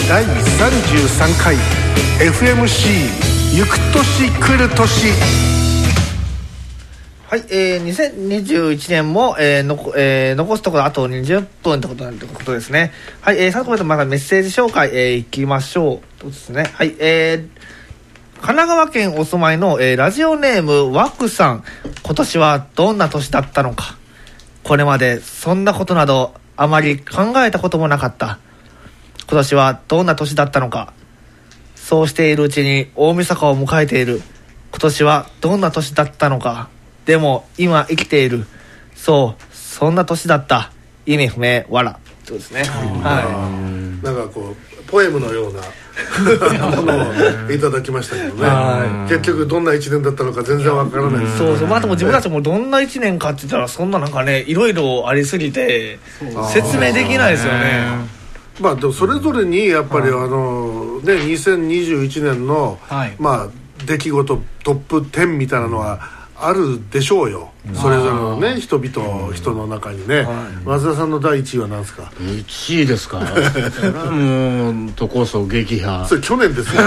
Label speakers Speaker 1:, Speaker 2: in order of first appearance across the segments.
Speaker 1: 第33回 FMC ゆく年来る年。
Speaker 2: はい、2021年も、残すところあと20分ということですね。はい、早速またメッセージ紹介、いきましょう。そうですね。はい、神奈川県お住まいの、ラジオネームワクさん。今年はどんな年だったのか。これまでそんなことなどあまり考えたこともなかった。今年はどんな年だったのか。そうしているうちに大晦日を迎えている。今年はどんな年だったのか。でも今生きている。そんな年だった。意味不明わら。そうですね。
Speaker 1: はい。なんかこうポエムのようなものをいただきましたけどね。結局どんな一年だったのか全然わからない。
Speaker 2: そう。まあでも自分たちもどんな一年かって言ったらそんななんかねいろいろありすぎて説明できないですよね。
Speaker 1: まあでもそれぞれにやっぱり2021年のまあ出来事トップ10みたいなのはあるでしょうよ。それぞれのね人の中にね。松田さんの第1位は何ですか
Speaker 3: ？1位ですか？それはもう都構想撃破。
Speaker 1: それ去年ですよ。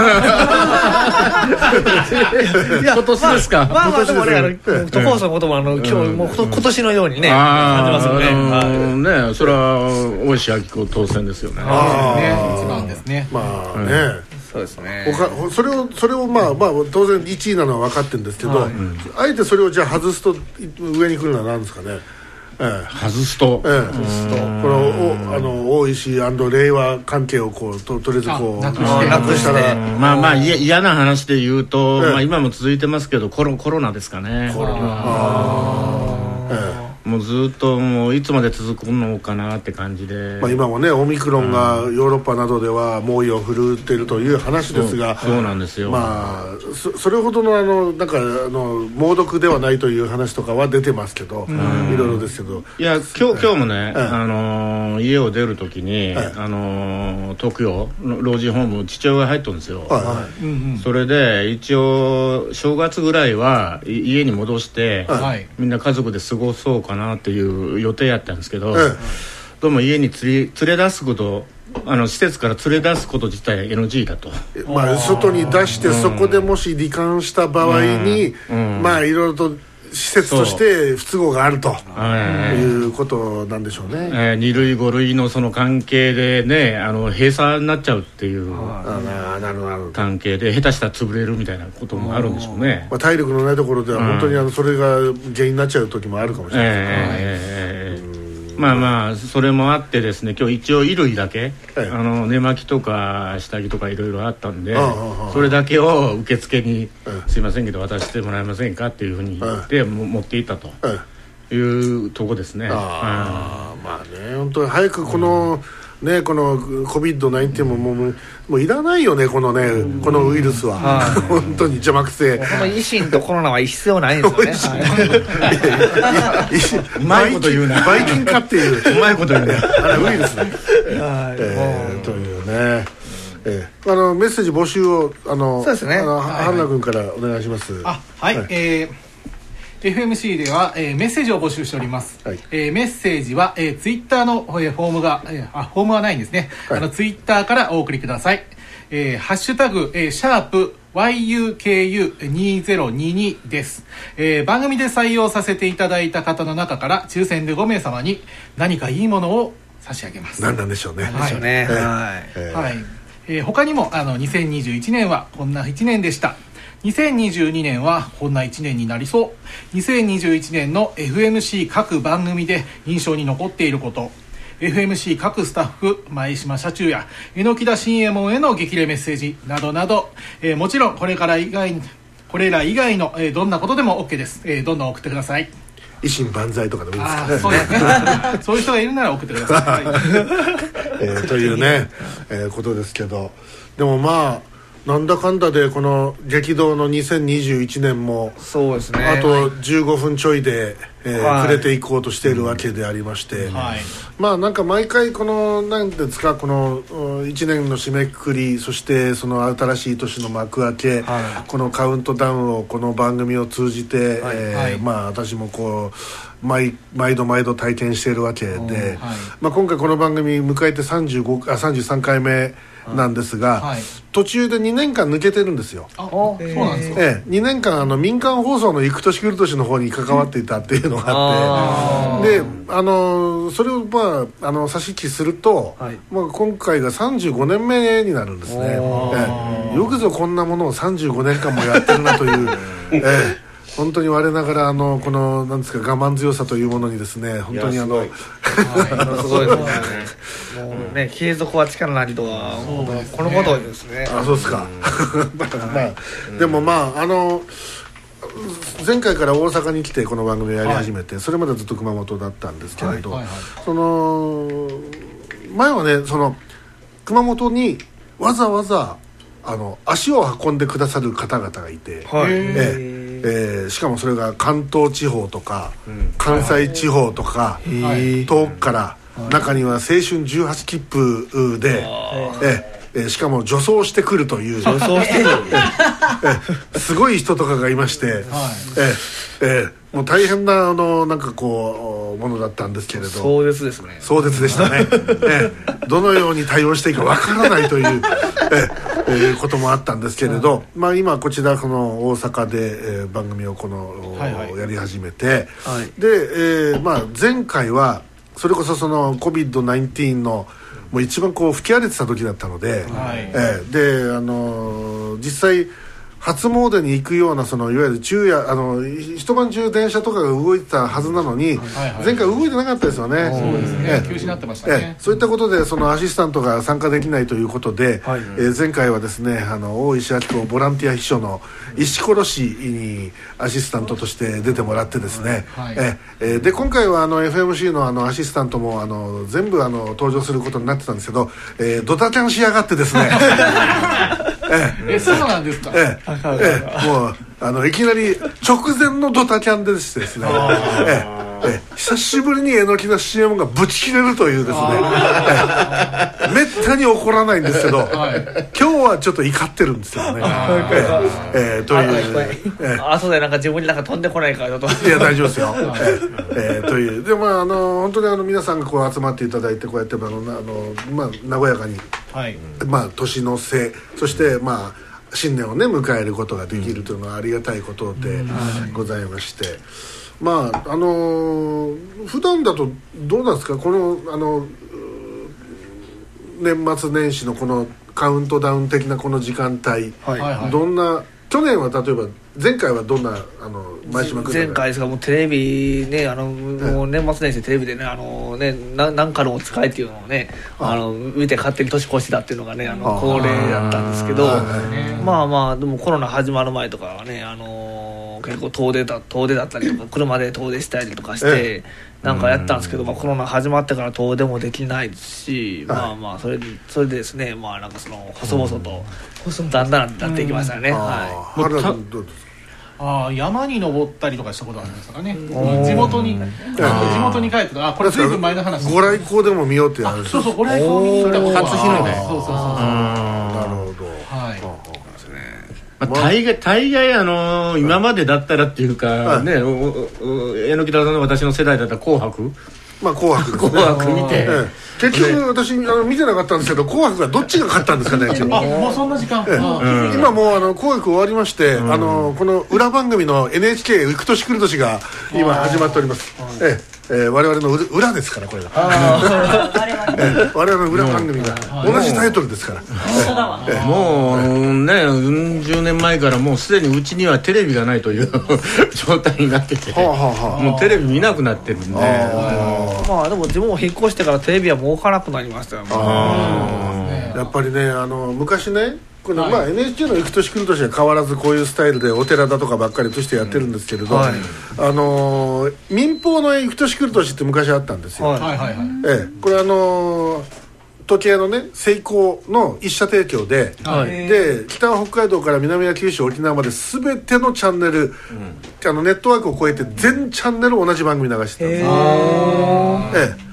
Speaker 3: 今年ですか？
Speaker 2: まあでもね都構想のことも今日も今年のようにね感じますよね。
Speaker 3: ねそれは大石晃子当選ですよね。
Speaker 4: 一番ですね。
Speaker 1: まあね。
Speaker 2: そうですね。
Speaker 1: それをまあ当然1位なのは分かってるんですけど、あえてそれをじゃあ外すと上に来るのは何ですかね。
Speaker 3: 外すとこ
Speaker 1: の大石&令和関係をこうとりあえずこうなくしたら
Speaker 3: まあ嫌な話で言うと今も続いてますけどコロナですかね。コロナもうずっともういつまで続くのかなって感じで、
Speaker 1: 今もねオミクロンがヨーロッパなどでは猛威を振るっているという話ですが、
Speaker 3: そうなんですよ。
Speaker 1: それほどのなんか猛毒ではないという話とかは出てますけど、いろいろですけど、
Speaker 3: いや今日もね、家を出るときに、東京老人ホーム父親が入ったんですよ。それで一応正月ぐらいは家に戻して、みんな家族で過ごそうかなっていう予定やったんですけど、どうも家に連れ出すこと施設から連れ出すこと自体 NG だと。
Speaker 1: 外に出してそこでもし罹患した場合にいろいろと施設として不都合があるということなんでしょうね。
Speaker 3: 2類5類のその関係でね閉鎖になっちゃうっていう関係で下手したら潰れるみたいなこともあるんでしょうね。
Speaker 1: 体力のないところでは本当にそれが原因になっちゃう時もあるかもしれないですね。
Speaker 3: それもあってですね今日一応衣類だけ寝巻きとか下着とかいろいろあったんでそれだけを受付にすいませんけど渡してもらえませんかっていうふうに言って持っていったというとこですね。
Speaker 1: 本当に早くこのCOVID-19 もういらないよねこのウイルスは。本当に邪魔くせえ。
Speaker 2: この維新とコロナは必要ないんですよね。
Speaker 3: うまいこと言うな。
Speaker 1: バイキンかっていう
Speaker 3: うまいこと言うな。
Speaker 1: ウイルスだ。というね。メッセージ募集をそうですね。春菜君からお願いします。
Speaker 4: はい。FMC では、メッセージを募集しております。メッセージは、ツイッターの、フォームが、フォームはないんですね。ツイッターからお送りください。ハッシュタグ、#YUKU2022 です。番組で採用させていただいた方の中から抽選で5名様に何かいいものを差し上げます。
Speaker 1: 何なんでしょうね。
Speaker 4: 他にも2021年はこんな1年でした。2022年はこんな1年になりそう。2021年の FMC 各番組で印象に残っていること、FMC 各スタッフ、前島社中や榎田新右衛門への激励メッセージなどなど、もちろんこれら以外の、どんなことでも OK です。どんどん送ってください。
Speaker 1: 維新万歳とかでもいいですかね。
Speaker 4: そうですね。そういう人がいるなら送ってください。
Speaker 1: というね、ことですけど、でもなんだかんだでこの激動の2021年も
Speaker 2: そうですね、
Speaker 1: あと15分ちょいで、暮れていこうとしているわけでありまして、なんか毎回この何ですかこの 1年の締めくくり、そしてその新しい年の幕開け、このカウントダウンをこの番組を通じて、私もこう毎度体験しているわけで、今回この番組迎えて33回目なんですが、途中で2年間抜けてるんですよ。
Speaker 4: そうなんですか。
Speaker 1: 2年間民間放送の行く年来る年の方に関わっていたっていうのがあって、でそれを差し引きすると、今回が35年目になるんですね。よくぞこんなものを35年間もやってるなという本当に我ながらこのなんですか、我慢強さというものにですね、本当に
Speaker 2: すごいですね。もうね、継続は力なりとはこのことですね。
Speaker 1: そうですか。でも前回から大阪に来てこの番組をやり始めて、それまでずっと熊本だったんですけれど、その前はね、その熊本にわざわざ足を運んでくださる方々がいて、しかもそれが関東地方とか、関西地方とか、遠くから中には青春18切符で、しかも助走してくるというすごい人とかがいまして、もう大変ななんかこうものだったんですけれど、
Speaker 2: 壮絶ですね。
Speaker 1: 壮絶でしたね。どのように対応していいかわからないということもあったんですけれど、今こちらこの大阪で番組をやり始めて、で前回はそれこそその COVID-19 のもう一番こう吹き荒れてた時だったので、で実際初詣に行くような、そのいわゆる昼夜一晩中電車とかが動いてたはずなのに、前回動いてなかったですよね。
Speaker 4: そうですね、休止になってましたね。
Speaker 1: そういったことでそのアシスタントが参加できないということで、前回はですね、大石明子ボランティア秘書の石ころ氏にアシスタントとして出てもらってですね、で今回はFMC のアシスタントも全部登場することになってたんですけど、ドタキャンしやがってですね
Speaker 4: そうなんですか。
Speaker 1: もういきなり直前のドタキャンでしてですね、久しぶりにえのきな CM がぶち切れるというですね、めったに起こらないんですけど、今日はちょっと怒ってるんですよね。という
Speaker 2: 後でなんか自分になんか飛んでこないからと。
Speaker 1: いや大丈夫ですよ。というで本当に皆さんがこう集まっていただいて、こうやって和やかに、年の瀬、そして新年をね迎えることができるというのはありがたいことでございまして、普段だとどうなんですか、この年末年始のこのカウントダウン的なこの時間帯、どんな、去年は例えば前回はどんな前島君、
Speaker 2: 前回ですがもうテレビね、もう年末年始テレビでね何かのお使いっていうのをね見て勝手に年越しだっていうのがね恒例だったんですけど、でもコロナ始まる前とかはね結構遠出だったりとか車で遠出したりとかしてなんかやったんですけど、コロナ始まってから遠出もできないですし、それでですね、なんかその細々とだんだんなっていきましたね。
Speaker 1: 原田君どうですか。
Speaker 4: 山に登ったりとかしたことあるんですかね。地元に帰って、これ随分前の話。
Speaker 1: ご来光でも見ようってやる。
Speaker 4: そうそう、ご来光見に行ったことが
Speaker 3: 初日の出。
Speaker 4: そう。
Speaker 1: なるほど。
Speaker 3: 大概今までだったらっていうかね、榎木田さんの私の世代だったら紅白
Speaker 1: 紅白
Speaker 3: 見て、
Speaker 1: 結局私見てなかったんですけど、紅白がどっちが勝ったんですかね。
Speaker 4: もうそんな時間。
Speaker 1: 今もう紅白終わりまして、この裏番組の NHK 行く年来る年が今始まっております。我々の裏ですからこれが。我々の裏番組が同じタイトルですから。
Speaker 3: もうね、10年前からもうすでにうちにはテレビがないという状態になってて、もうテレビ見なくなってるんで。
Speaker 2: でも自分も引っ越してからテレビはもう置かなくなりましたよね。
Speaker 1: やっぱりね、昔ね、このNHK の行く年来る年は変わらずこういうスタイルでお寺だとかばっかりとしてやってるんですけれど、民放の行く年来る年って昔あったんですよ。これ時計のね、セイコーの一社提供で、で北は北海道から南は九州沖縄まで全てのチャンネル、ネットワークを超えて全チャンネル同じ番組流してたんです。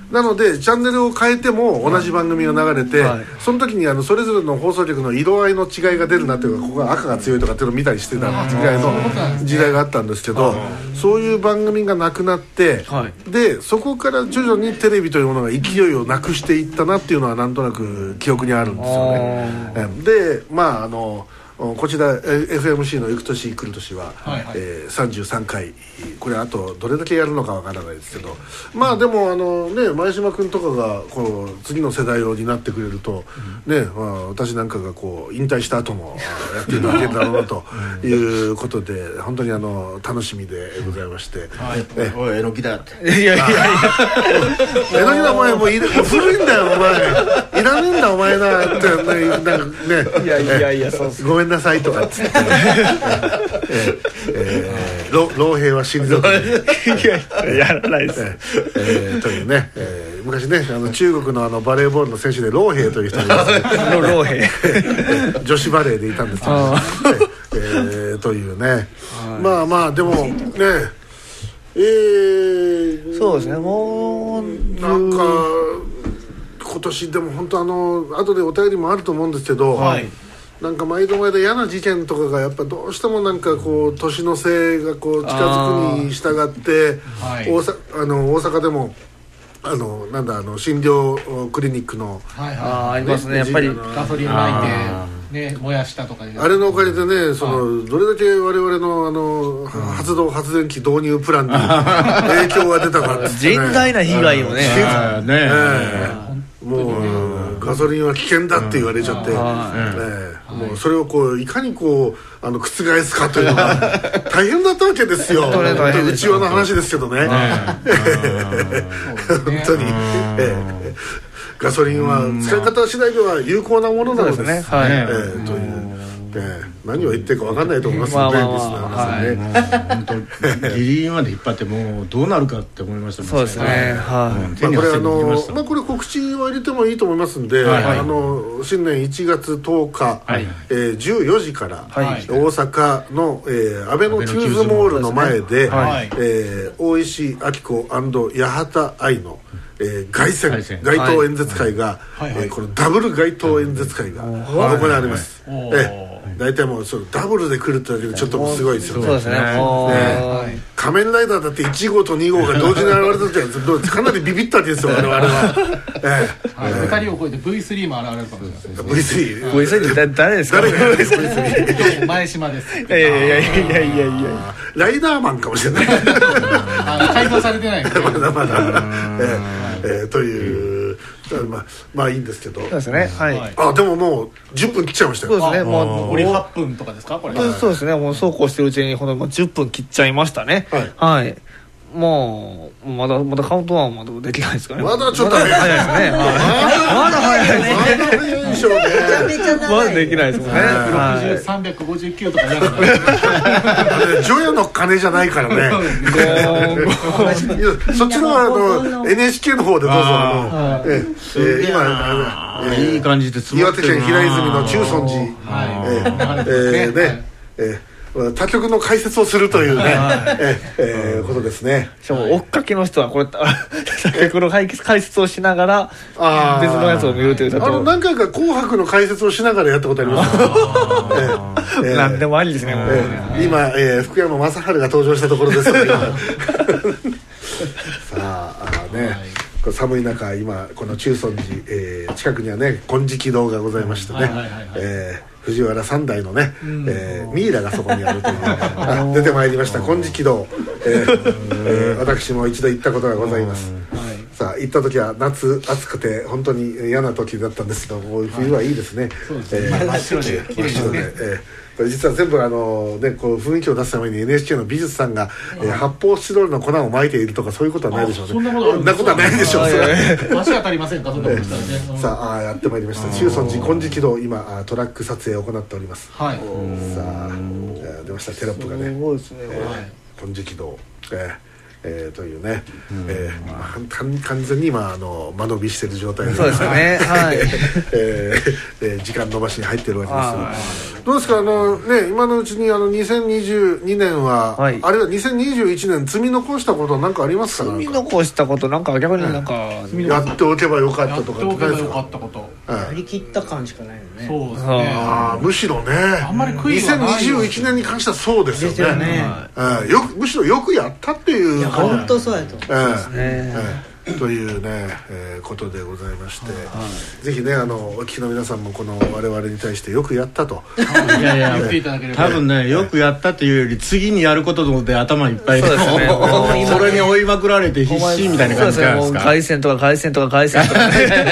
Speaker 1: なのでチャンネルを変えても同じ番組が流れて、その時にそれぞれの放送局の色合いの違いが出るなというか、ここが赤が強いとかっていうのを見たりしてたぐらいの時代があったんですけど、そういう番組がなくなって、でそこから徐々にテレビというものが勢いをなくしていったなっていうのはなんとなく記憶にあるんですよね。でまあこちら FMC の行く年来る年は、33回、これあとどれだけやるのかわからないですけど、まあでもね、前島君とかがこう次の世代を担ってくれると、ね、私なんかがこう引退した後もやっていただけるだろうなということで、本当に楽しみでございまして、
Speaker 3: おいえのきだって、
Speaker 2: いやいやいや
Speaker 1: えのきだお前もう古いんだよお前、いらねえんだお前なってなんかね、
Speaker 2: いやいやいや、そう
Speaker 1: ごめんなさいとかっつって老兵は親族
Speaker 2: やらないです、
Speaker 1: というね、昔ね中国のバレーボールの選手で老兵という人がいます
Speaker 2: 老兵
Speaker 1: 女子バレーでいたんですけど、というね、まあまあでもね、
Speaker 2: そうですね、もう
Speaker 1: なんか今年でも本当後でお便りもあると思うんですけど、なんか毎度嫌な事件とかがやっぱどうしてもなんかこう年の瀬がこう近づくに従って、大阪でもなんだ診療クリニックの
Speaker 2: ありますね、やっぱり
Speaker 4: ガソリン撒いてね燃やしたとか、
Speaker 1: あれのおかげでね、どれだけ我々の発電機導入プランに影響が出たかって、
Speaker 2: 甚大な被害をね、
Speaker 1: もうガソリンは危険だって言われちゃって、もうそれをこういかにこう覆すかというのが大変だったわけですよ。内輪の話ですけどね、本当にガソリンは使い方次第では有効なものなんですね、という何を言ってるか分かんないと思いますので、
Speaker 3: 本当ギリギリまで引っ張ってもうどうなるかって思いましたね。
Speaker 2: そうですね、
Speaker 1: これ告知は入れてもいいと思いますんで、新年1月10日、14時から大阪の阿部のキューズモールの前で大石明子&八幡愛の街頭演説会が、このダブル街頭演説会が行われます。大体もうダブルで来るってだけでちょっともうすごいですよね。
Speaker 2: そうですね。
Speaker 1: 仮面ライダーだって1号と2号が同時に現れたじゃかなりビビったわけですよ我々は。
Speaker 4: 2人を超えて V3 も現れるかもしれないです。
Speaker 2: V3 って誰ですか？
Speaker 1: 誰がですか？ V3
Speaker 4: 前島です。
Speaker 2: いや
Speaker 1: ライダーマンかもしれない。
Speaker 4: 改造されてない。
Speaker 1: まだまだ。というまあいいんですけど。
Speaker 2: そうですね。
Speaker 1: でももう10分切っちゃいましたよ。
Speaker 2: そうですね。もう
Speaker 4: 残り8分とかですかこれ。
Speaker 2: そうですね。もうそうこうしてるうちにほんと10分切っちゃいましたね。はい。もうまだカウントダウンまだできないですかね。
Speaker 1: まだちょっと早いですね。
Speaker 2: まだ早い
Speaker 1: でしょうね。
Speaker 2: まだできないですもんね。
Speaker 4: 359とかやる。
Speaker 1: 除夜の鐘じゃないからね。そっちのNHK の方でどうぞ。
Speaker 3: 今いい感じで
Speaker 1: 岩手県平泉の中尊寺他局の解説をするというねことですね。
Speaker 2: しかも追っかけの人はこれ他局の解説をしながら別のやつを見るという。
Speaker 1: 何回か紅白の解説をしながらやったことありますよ。
Speaker 2: 何でもありですね。
Speaker 1: 今福山雅治が登場したところですから。さあね、寒い中今この中尊寺近くにはね金色堂がございましてね、藤原三代のねミイラがそこにあるという出てまいりました金色堂。私も一度行ったことがございます。さあ行った時は夏暑くて本当に嫌な時だったんですけど、冬はいいですね。
Speaker 4: 真っ白で綺麗
Speaker 1: でこれ実は全部こう雰囲気を出すために NHK の美術さんが発泡スチロールの粉を撒いているとかそういうことはないでしょうね。
Speaker 4: そんな
Speaker 1: ことはないでしょう。
Speaker 4: 足当たりませんかそんなことしたらね。
Speaker 1: さあやってまいりました中尊寺金色堂、今トラック撮影を行っております。さあ出ましたテロップがね。
Speaker 2: すごいですね。
Speaker 1: 金色堂というね、完全に今間延びしている状態で、
Speaker 2: そうですね。
Speaker 1: 時間延ばしに入っているわけです。 どうですか今のうちに2022年は、あるいは2021年積み残したことなんかありますか？
Speaker 2: 積み残したことなんか逆になんか、
Speaker 1: やっておけばよかったとか
Speaker 4: やっておけばよかったこと、
Speaker 5: やりきった感しかないよね。
Speaker 4: そうですね。
Speaker 1: むしろね、
Speaker 4: あんまり悔いはない
Speaker 1: 2021年に関してはそうですよね。むしろよくやったっていう。
Speaker 5: いや本当そうやと。
Speaker 1: というね、ことでございまして、ぜひねお聞きの皆さんもこの我々に対してよくやったと
Speaker 3: いやいや多分ねよくやったというより次にやることで頭いっぱいで、それに追いまくられて必死みたいな感じじゃないですか。
Speaker 2: 回線とか回線とか回線とか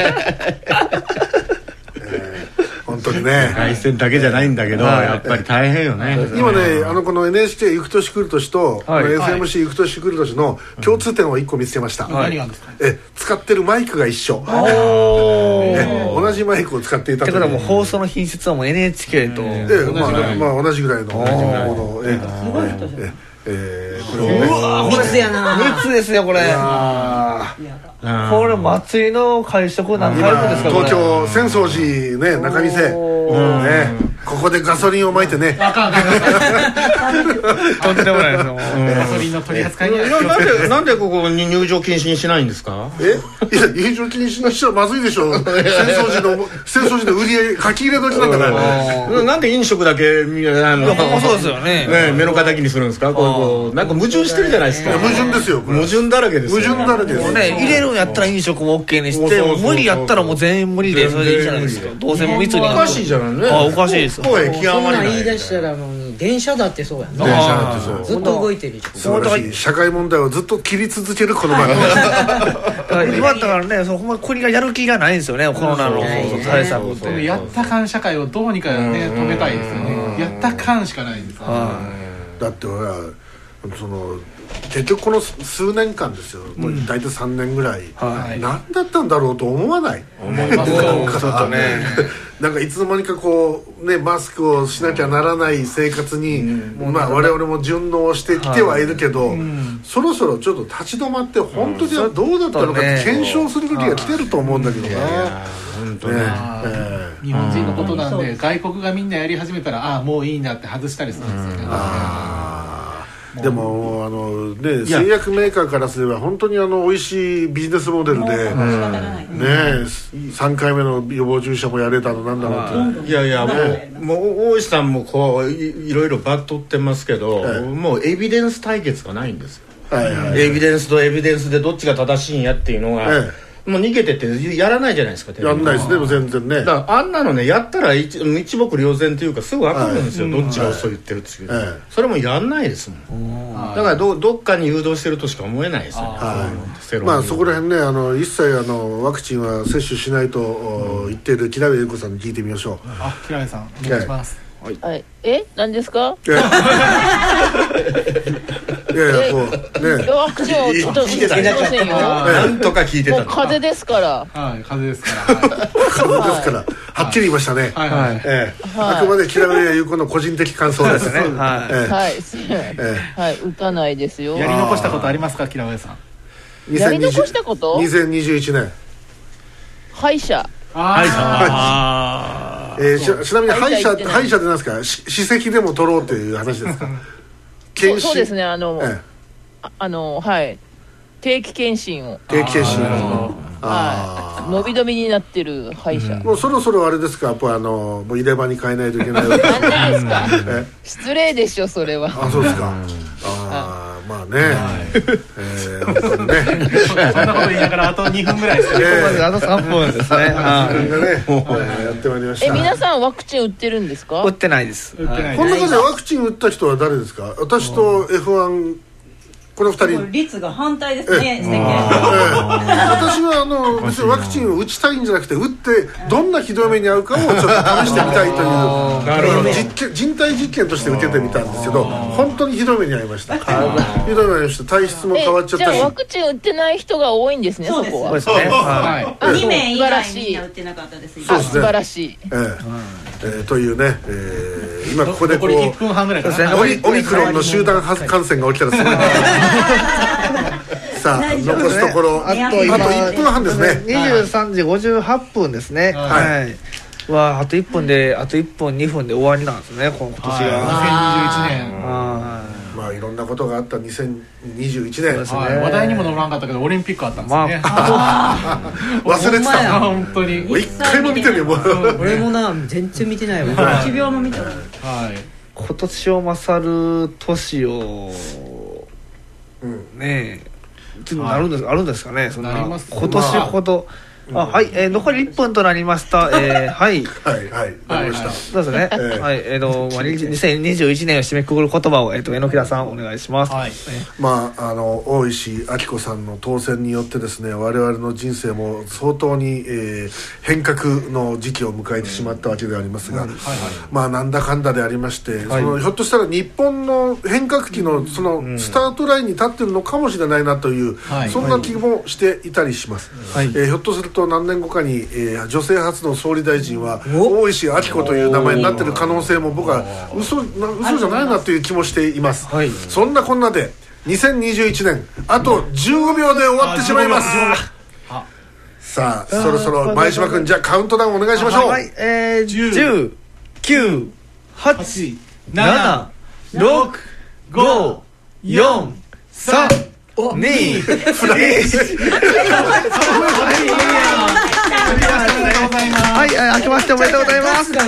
Speaker 1: 本当にね
Speaker 3: 回線だけじゃないんだけど、やっぱり大変よね。
Speaker 1: 今ねこの NHK 行く年来る年と SMC 行く年来る年の共通点を1個見つけました。
Speaker 4: 何があるんですか？
Speaker 1: 使ってるマイクが一緒。同じマイクを使っていたという。
Speaker 2: だからもう放送の品質はもう NHK と
Speaker 1: 同じぐらいのもの。
Speaker 5: 密やな。
Speaker 2: 密ですよこれ。これ祭りの会食何回目ですか？
Speaker 1: 東京浅草寺ね中見世ここでガソリンを撒いてね。
Speaker 2: とんでもないですよ。
Speaker 4: ガソリンの取り扱いに
Speaker 3: なんでここに入場禁止にしないんですか？
Speaker 1: いや入場禁止にしちゃまずいでしょ。浅草寺の売り上げ書き入れ時なんだから。
Speaker 3: なんで飲食だけ
Speaker 2: そうですよね。
Speaker 3: 目の敵にするんですか？なんか矛盾してるじゃないですか。
Speaker 1: 矛盾ですよ。
Speaker 3: 矛盾だらけです。
Speaker 1: 矛盾だらけです。
Speaker 2: 入れるんやったら飲食も OK にして無理やったらもう全員無理でそれでいいじゃないですか。どうせも密に。
Speaker 3: おかしいじゃないね。
Speaker 2: おかしいです。
Speaker 5: そんなん言い出したらもう電車だってそうやん。
Speaker 1: 電車だってそう。
Speaker 5: ずっと動いてる。
Speaker 1: 素晴らしい。社会問題をずっと切り続けるこの番組。
Speaker 2: 今だからね、ほんま国がやる気がないんですよね。コロナの対策って。
Speaker 4: やった感社会をどうにかね止めたいですよね。やった感しかないんです。
Speaker 1: だってほら結局この数年間ですよ、もう大体3年ぐらい、何だったんだろうと思わない？
Speaker 4: 思いますよ。
Speaker 2: ちょっとね
Speaker 1: なんかいつの間にかこうねマスクをしなきゃならない生活に、我々も順応してきてはいるけど、そろそろちょっと立ち止まって本当にはどうだったのかって検証する時が来てると思うんだけどな。
Speaker 3: 本当ね。
Speaker 4: 日本人のことなんで外国がみんなやり始めたらもういいんだって外したりするんですよね。
Speaker 1: でも製薬メーカーからすれば本当に美味しいビジネスモデルで3回目の予防注射もやれたのなんだろうって。
Speaker 3: いやもう大石さんもこういろいろバッとってますけど、もうエビデンス対決がないんですよ。エビデンスとエビデンスでどっちが正しいんやっていうのがもう逃げてってやらないじゃないですか。
Speaker 1: やんないですね全然ね。
Speaker 3: だからあんなのねやったら一目瞭然というかすぐ分かるんですよ、どっちが嘘言ってるっていう、それもやんないですもん。だからどっかに誘導してるとしか思えないですよね。
Speaker 1: そこら辺ね一切ワクチンは接種しないと言っている木田部優子さんに聞いてみましょう。
Speaker 4: 木田部さんお願いします。
Speaker 6: 何ですか？
Speaker 1: いやこうね
Speaker 6: ワクチンをちょっと聞いてませんよ。
Speaker 3: なんとか聞いてた。
Speaker 6: 風邪ですから。
Speaker 4: 風邪ですから。
Speaker 1: はっきり言いましたね。あくまで木田部優子の個人的感想ですね。
Speaker 6: 打たないですよ。
Speaker 4: やり残したことありますか木田部さん？
Speaker 6: やり残したこと？
Speaker 1: 2021年
Speaker 6: 歯医者。
Speaker 1: ちなみに歯医者って何ですか？歯石でも取ろうという話ですか？
Speaker 6: そうですね定期検診を伸び伸びになってる歯医者。
Speaker 1: もうそろそろあれですか？やっぱもう入れ歯に変えないといけない。
Speaker 6: なんでですか？失礼でしょそれは。
Speaker 1: そうですか。まあね、本当にね。
Speaker 4: そんなこと言いながらあと2分ぐらいですね。
Speaker 2: あと3分ですね。
Speaker 1: やってまいりました。
Speaker 6: 皆さんワクチン打ってるんですか？
Speaker 2: 打ってないです。
Speaker 1: この中でワクチン打った人は誰ですか？私と F1この2人
Speaker 5: 率が反対ですね。
Speaker 1: 私は別にワクチンを打ちたいんじゃなくて打ってどんなひどい目に遭うかをちょっと試してみたいという人体実験として受けてみたんですけど本当にひどい目に遭いました。ひどい目に遭いました。体質も変わっちゃったし。
Speaker 6: じゃあワクチン打ってない人が多いんですね。そこは。
Speaker 2: そうですね。
Speaker 5: 2名以外みんな打ってなかったです。
Speaker 6: 素晴らしい。
Speaker 1: というね今ここでこうオミクロンの集団感染が起きたらすごい。さあ残すところあと1分半ですね。
Speaker 2: 23時58分ですね。 わあ、あと1分2分で終わりなんですね、今年が。
Speaker 4: 2021年。
Speaker 1: まあいろんなことがあった2021年ですね。
Speaker 4: 話題にも乗らなかったけどオリンピックあったんですね。
Speaker 1: 忘れてた。
Speaker 4: 本当に。
Speaker 1: 一回も見てるよ。
Speaker 5: 俺もな全然見てないわ。1秒も見てない。
Speaker 2: 今年を勝る年をねえなるんです、あるんですかね、そんな今年ほど。はい、残り1分となりました。はい、なりました。そうですね。はい、2021年を締めくくる言葉を榎田さんお願いします。
Speaker 1: まあ大石晃子さんの当選によってですね、我々の人生も相当に変革の時期を迎えてしまったわけでありますが、まあなんだかんだでありまして、ひょっとしたら日本の変革期のそのスタートラインに立ってるのかもしれないなという、そんな気もしていたりします。ひょっとすると何年後かに、女性初の総理大臣は大石晃子という名前になっている可能性も僕は嘘じゃないなという気もしています。そんなこんなで2021年あと15秒で終わってしまいます。さあそろそろ前島君、じゃあカウントダウンお願いしましょう。
Speaker 2: 10、9、8、7、6、5、4、3、2、フライ。はい、明けましておめでとうございます。はい、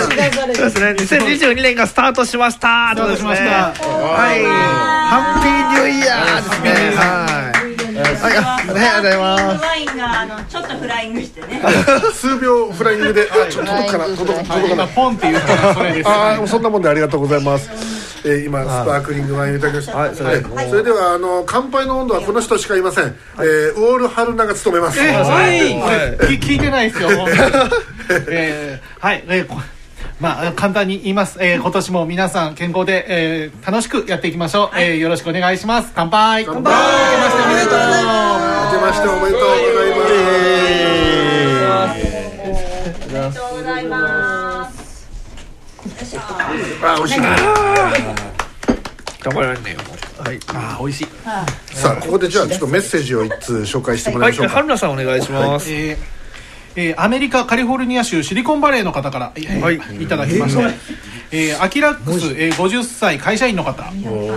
Speaker 2: そうですね。2022年がスタートしました。
Speaker 4: スタートしました。
Speaker 2: はい、ハッピーニューイヤーですね。はい。ありがとうございます。
Speaker 7: ワインがちょっとフライングしてね。
Speaker 1: 数秒フライングで、ちょっと届くかな、届かない。
Speaker 4: ポンって言ったらそれです。
Speaker 1: そんなもんでありがとうございます。今スパークリングワインをいただきました。それでは乾杯の温度はこの人しかいません。ウォール春菜が務めます。
Speaker 4: 聞いてないですよ。はい。まあ簡単に言います。今年も皆さん健康で楽しくやっていきましょう。よろしくお願いします。乾杯。乾杯。明けましておめでとう。
Speaker 1: 明けましておめでとうございます。
Speaker 7: おめでとうございます。
Speaker 1: 美味しいな。
Speaker 2: 頑張らんねよ。はい。
Speaker 4: 美味しい。
Speaker 1: さあここでじゃあちょっとメッセージを一通紹介してもらいましょうか。
Speaker 2: 春菜さんお願いします。
Speaker 4: アメリカカリフォルニア州シリコンバレーの方からいただきました。アキラックス50歳会社員の方。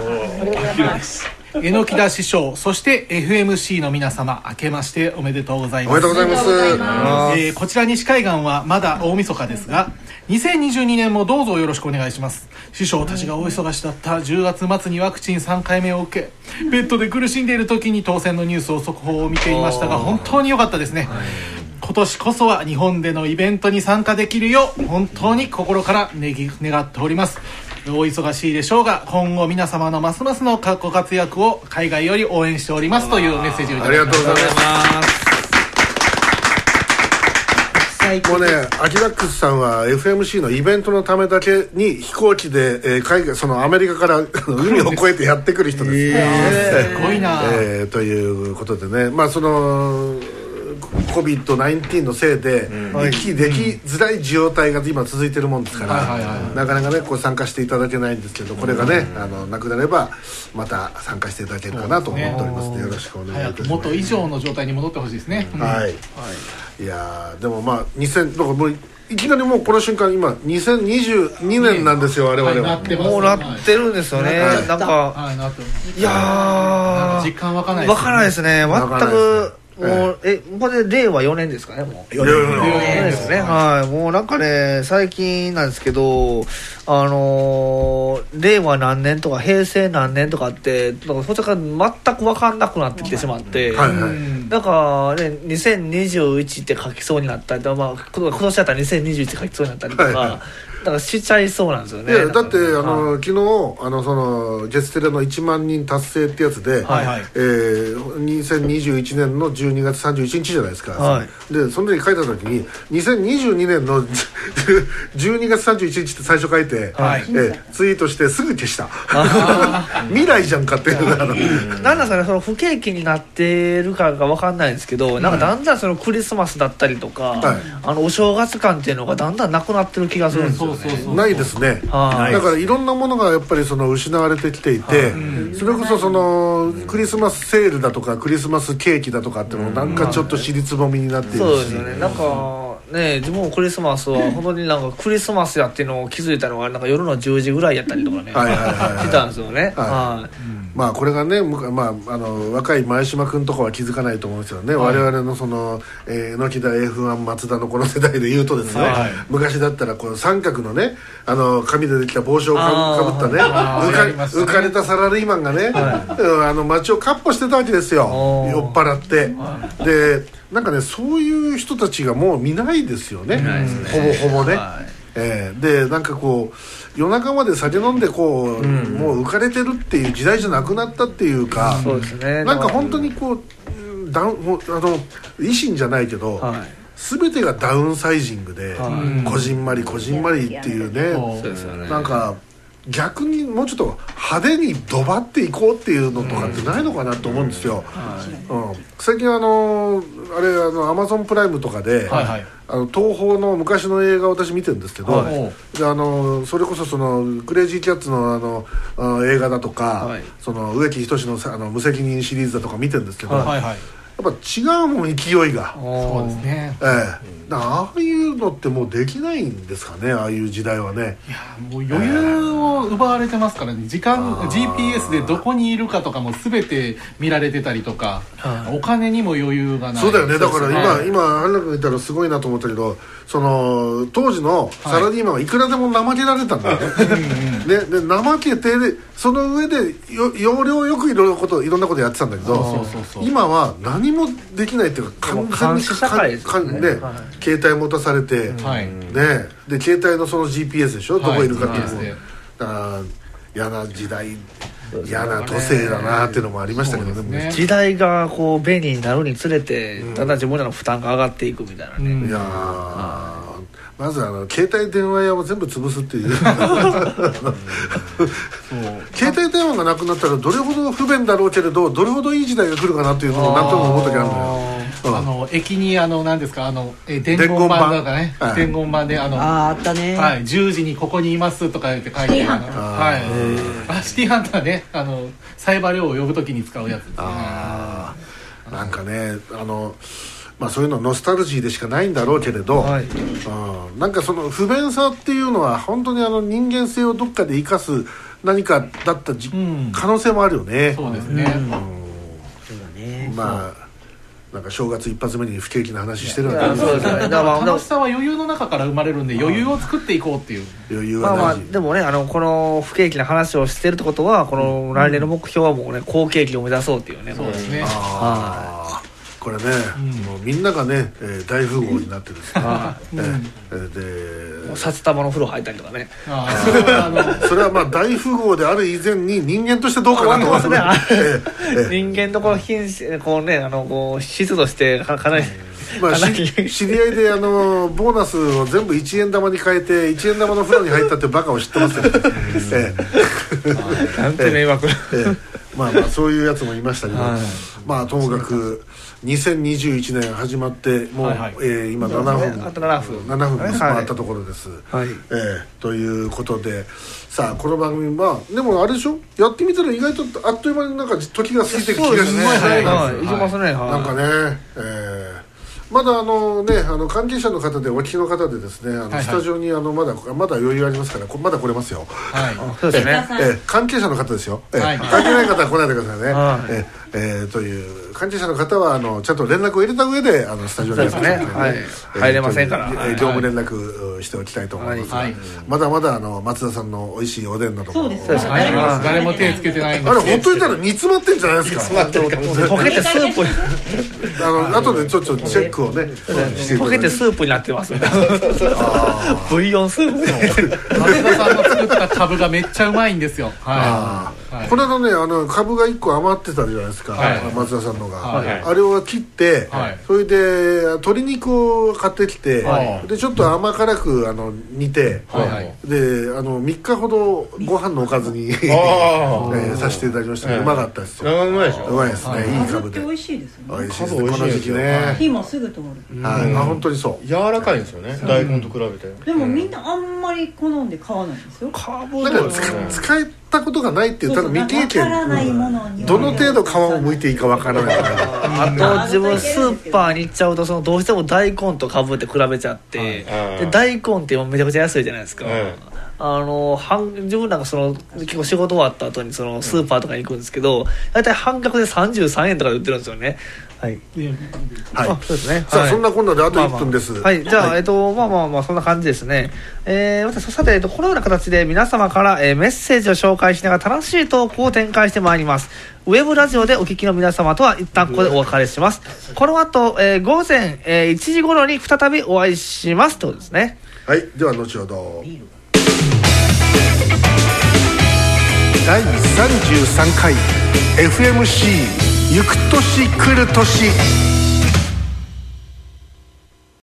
Speaker 4: 榎田師匠、そして FMC の皆様、明けましておめでとうございます。
Speaker 1: おめでとうございます。
Speaker 4: こちら西海岸はまだ大晦日ですが、2022年もどうぞよろしくお願いします。師匠たちがお忙しだった10月末にワクチン3回目を受け、ベッドで苦しんでいる時に当選のニュースを速報を見ていましたが、本当に良かったですね。今年こそは日本でのイベントに参加できるよう本当に心から願っております。お忙しいでしょうが、今後皆様のますますのご活躍を海外より応援しておりますというメッセージをいただきました。
Speaker 1: ありがとうございます。もうね、アキラックスさんは FMC のイベントのためだけに飛行機で、海外、そのアメリカから海を越えてやってくる人です。
Speaker 4: すごいな。
Speaker 1: ということでね、まあそのCOVID-19 のせいで行き来できづらい状態が今続いているもんですから、なかなかねこう参加していただけないんですけど、これがねなくなればまた参加していただけるかなと思っておりますので、よろしくお願いいたします。
Speaker 4: 元以上の状態に戻ってほしいですね。
Speaker 1: はい。いやでもまあ2000だからもういきなりもうこの瞬間今2022年なんですよ、我々は。
Speaker 2: もうなってるんですよね。なんかいや
Speaker 4: 実感わかない
Speaker 2: ですね。全く。もうこれで令和4年ですかね。もう4年ですね。はい。もうなんかね、最近なんですけど、令和何年とか平成何年とかってそちらから全く分かんなくなってきてしまって、だからね2021って書きそうになったり、まあ今年だったら2021って書きそうになったりとか。だからしちゃいそうなんですよね。
Speaker 1: いやだって昨日そのジェステレの1万人達成ってやつで、2021年の12月31日じゃないですか。でその時書いた時に2022年の12月31日って最初書いて、ツイートしてすぐ消した。未来じゃんかっていう。
Speaker 2: なんだそれ、その不景気になってるかが分かんないんですけど、なんかだんだんそのクリスマスだったりとか、お正月感っていうのがだんだんなくなってる気がするんですよ。
Speaker 1: ないですね。だからいろんなものがやっぱりその失われてきていて、それこそそのクリスマスセールだとかクリスマスケーキだとかってもなんかちょっと尻つぼみになっているし、
Speaker 2: そうですよね。なんかね自分もクリスマスは本当になんかクリスマスやっていうのを気づいたのがなんか夜の10時ぐらいやったりとかねしたんですよね。
Speaker 1: まあこれがね、若い前島君とかは気づかないと思うんですよね、我々のその榎田 F1 松田のこの世代で言うとですね、昔だったらこの三角のね紙でできた帽子をかぶったね浮かれたサラリーマンがね街をかっ歩してたわけですよ、酔っ払って。でなんかねそういう人たちがもう見ないですよね、ほぼね。でなんかこう夜中まで酒飲んでこう、もう浮かれてるっていう時代じゃなくなったっていうか、
Speaker 2: そうですね、
Speaker 1: なんか本当にこう維新じゃないけど、全てがダウンサイジングで、こじんまりっていうね、なんか逆にもうちょっと派手にドバっていこうっていうのとかってないのかなと思うんですよ。最近アマゾンプライムとかで、東宝の昔の映画を私見てるんですけど、それこそそのクレイジーキャッツの映画だとか、その植木等の無責任シリーズだとか見てるんですけど、やっぱ違うもん、勢いが。
Speaker 4: そうですね。
Speaker 1: ああいうのってもうできないんですかね、ああいう時代はね。
Speaker 4: いやもう余裕を奪われてますからね。GPS でどこにいるかとかも全て見られてたりとか、お金にも余裕がない。
Speaker 1: そうだよね。だから今安楽君言ったらすごいなと思ったけど、その当時のサラリーマンはいくらでも怠けられたんだよね。で怠けて、その上で要領よくいろんなことやってたんだけど、今は何もできないっていうか、
Speaker 2: 監視社会ですね。
Speaker 1: 携帯持たされて、で携帯のその GPS でしょ、どこいるかっていう、だから嫌な時代、嫌な都政だなっていうのもありましたけどね。
Speaker 2: 時代がこう便利になるにつれて、だんだん自分らの負担が上がっていくみたいなね。
Speaker 1: いやまず携帯電話屋を全部潰すっていう携帯電話がなくなったらどれほど不便だろうけれど、どれほどいい時代が来るかなっていうのを何とも思った時あるんだよ。
Speaker 4: 駅に何ですか、伝言板とかね、伝言板で
Speaker 5: あったね、
Speaker 4: 10時にここにいますとか言って書いて、シティハンターね、サイバー量を呼ぶときに使うやつですね。
Speaker 1: なんかねそういうのノスタルジーでしかないんだろうけれど、なんかその不便さっていうのは本当に人間性をどっかで生かす何かだった可能性もあるよね。
Speaker 4: そうですね。
Speaker 1: なんか正月一発目に不景気な話してるわけ
Speaker 4: ですよね。楽しさは余裕の中から生まれるんで、余裕を作っていこうっていう。
Speaker 1: 余裕は大事。
Speaker 2: でもね、この不景気な話をしてるってことは、この来年の目標はもうね、好景気を目指そうっていうね。
Speaker 4: そうですね。
Speaker 1: これね、もうみんながね、大富豪になってるんです
Speaker 2: で札束の風呂入ったりとかね。
Speaker 1: それは大富豪である以前に人間としてどうかなと思いますね。
Speaker 2: 人間のこのこうね質としてかなり
Speaker 1: 知り合いでボーナスを全部1円玉に変えて1円玉の風呂に入ったってバカを知ってますよ。
Speaker 2: なんて迷惑。
Speaker 1: そういうやつもいましたけど、ともかく2021年始まってもう今7分回ったところです。ということで、さあこの番組でもあれでしょ、やってみたら意外とあっという間になんか時が過ぎていく気がしますね。なんかね、まだ関係者の方でお聞きの方でですね、スタジオにまだ余裕ありますから、まだ来れますよ。
Speaker 2: そうですね。
Speaker 1: 関係者の方ですよ。関係ない方は来ないでくださいね。という関係者の方はちゃんと連絡を入れた上でスタジオに
Speaker 2: 入れませんから、
Speaker 1: 業務連絡しておきたいと思います。まだまだ松田さんの美味しいおでんなども、
Speaker 4: 誰も手つけてないんです。
Speaker 1: あれほっといたら煮詰まってんじゃないですか。
Speaker 2: 溶けてスープ
Speaker 1: 後でちょっとチェックをね
Speaker 2: 溶けてスープになってます。ブイヨンスープ。
Speaker 4: 松田さんの作ったカブがめっちゃうまいんですよ。
Speaker 1: これのねカブが1個余ってたじゃないですか、松田さんのが。あれを切って、それで鶏肉を買ってきて、でちょっと甘辛く煮て、で3日ほどご飯のおかずにさせていただきました。うまかったですよ。
Speaker 3: うまいでしょ。
Speaker 1: うまいですね。いいカブで。
Speaker 7: 美味しいですよね。
Speaker 1: 美味しいですね。 この時期ね。
Speaker 7: 火もすぐ通る。
Speaker 1: はい、本当にそう。
Speaker 8: 柔らかいんですよね、大根と比べて。
Speaker 7: でもみんなあんまり好んで買わないんですよ。
Speaker 1: だから使ったことがないっていうただ未経験、どの程度皮を剥いていいかわからない。
Speaker 2: あと自分スーパーに行っちゃうとどうしても大根とかぶって比べちゃって、で大根ってめちゃくちゃ安いじゃないですか。自分なんか結構仕事終わった後にスーパーとかに行くんですけど、大体半額で33円とかで売ってるんですよね。はい、
Speaker 1: はい、
Speaker 2: そうですね。
Speaker 1: さあ、そんなこんなであと1分です。
Speaker 2: はい、じゃあ、まあそんな感じですね。さて、このような形で皆様から、メッセージを紹介しながら楽しいトークを展開してまいります。ウェブラジオでお聞きの皆様とは一旦ここでお別れします。この後、午前、1時頃に再びお会いしますということですね。
Speaker 1: はい、では後ほど。第33回 FMC 行く年来る年